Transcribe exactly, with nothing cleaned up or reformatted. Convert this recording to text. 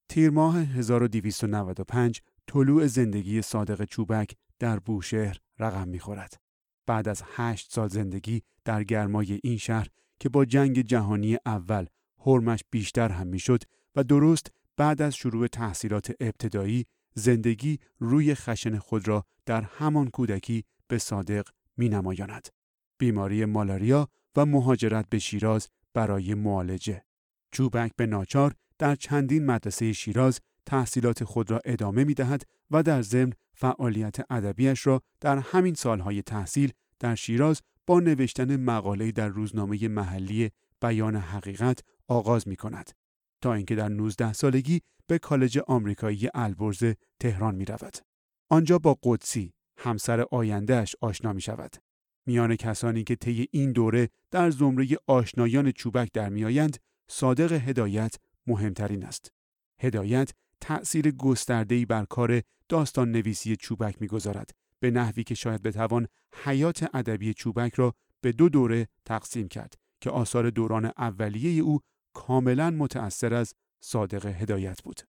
تیر ماه هزار و دویست و نود و پنج طلوع زندگی صادق چوبک در بوشهر رقم می‌خورد. بعد از هشت سال زندگی در گرمای این شهر که با جنگ جهانی اول حرمش بیشتر هم می‌شد و درست بعد از شروع تحصیلات ابتدایی زندگی روی خشن خود را در همان کودکی به صادق می‌نمایاند. بیماری مالاریا و مهاجرت به شیراز برای معالجه. چوبک به ناچار در چندین مدرسه شیراز تحصیلات خود را ادامه می‌دهد و در ضمن فعالیت ادبیش را در همین سالهای تحصیل در شیراز با نوشتن مقاله‌ای در روزنامه محلی بیان حقیقت آغاز می‌کند تا اینکه در نوزده سالگی به کالج آمریکایی البرز تهران می‌رود. آنجا با قدسی همسر آینده‌اش آشنا می‌شود. میان کسانی که طی این دوره در زمره آشنایان چوبک در میآیند، صادق هدایت مهمترین است. هدایت تأثیر گسترده‌ای بر کار داستان نویسی چوبک می‌گذارد، به نحوی که شاید بتوان حیات ادبی چوبک را به دو دوره تقسیم کرد که آثار دوران اولیه او کاملاً متأثر از صادق هدایت بود.